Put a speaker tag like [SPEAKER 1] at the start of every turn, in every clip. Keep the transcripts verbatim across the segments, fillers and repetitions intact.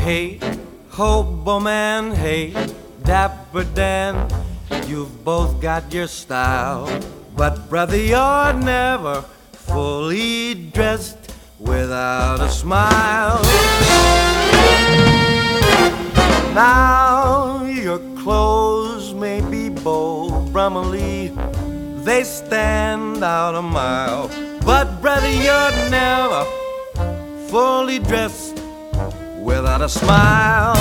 [SPEAKER 1] Hey, hobo man, hey, dapper Dan, you've both got your style, but brother, you're never fully dressed without a smile. Now your clothes may be bold, Brumley, they stand out a mile, but brother, you're never fully dressed without a smile.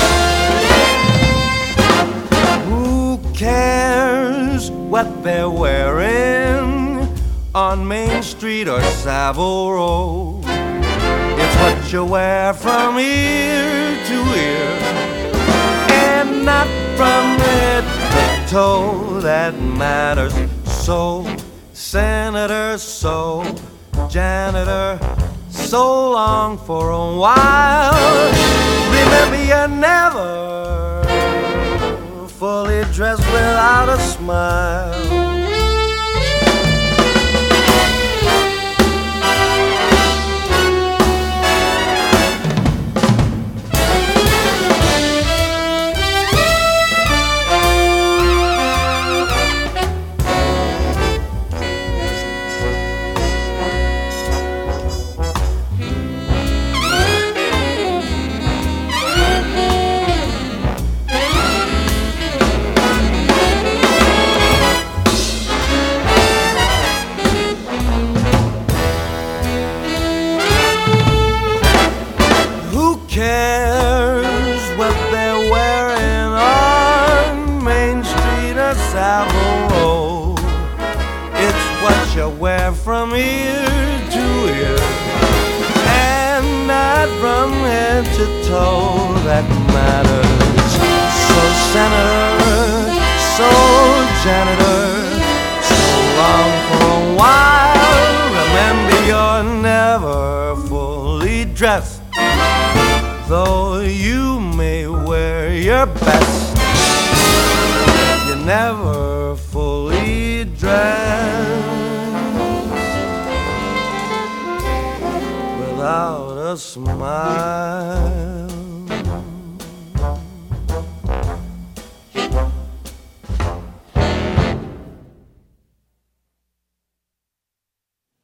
[SPEAKER 1] Who cares what they're wearing on Main Street or Savile Row? It's what you wear from ear to ear, and not from head to toe that matters. So, Senator, so, janitor, so long for a while. Remember, you're never fully dressed without a smile. Cares what they're wearing on Main Street or Savile Row? It's what you wear from ear to ear, and not from head to toe that matters. So senator, so janitor, so long for a while. Remember, you're never fully dressed, though you may wear your best. You're never fully dressed without a smile.